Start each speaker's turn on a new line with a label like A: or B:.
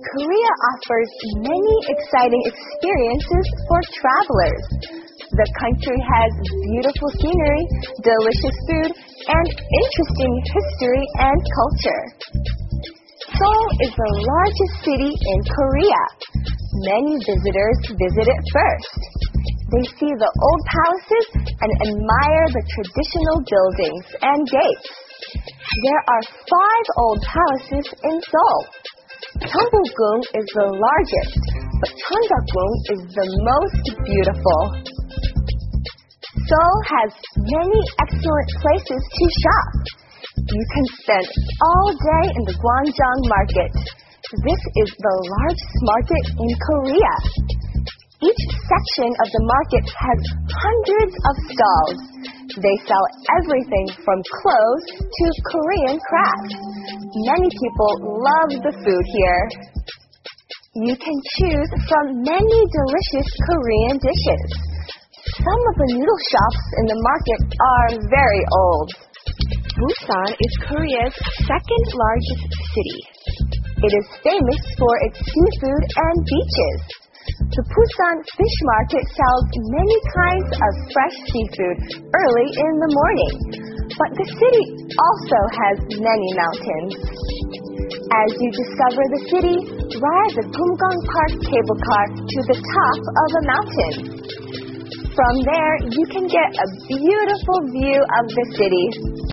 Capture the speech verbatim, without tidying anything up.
A: Korea offers many exciting experiences for travelers. The country has beautiful scenery, delicious food, and interesting history and culture. Seoul is the largest city in Korea. Many visitors visit it first. They see the old palaces and admire the traditional buildings and gates. There are five old palaces in Seoul. Cheongbokgung is the largest, but Cheonjakgung is the most beautiful. Seoul has many excellent places to shop. You can spend all day in the Gwangjang Market. This is the largest market in Korea. Each section of the market has hundreds of stalls. They sell everything from clothes to Korean crafts. Many people love the food here. You can choose from many delicious Korean dishes. Some of the noodle shops in the market are very old. Busan is Korea's second largest city. It is famous for its seafood and beaches. The Busan Fish Market sells many kinds of fresh seafood early in the morning. But the city also has many mountains. As you discover the city, ride the Gumgang Park cable car to the top of a mountain. From there, you can get a beautiful view of the city.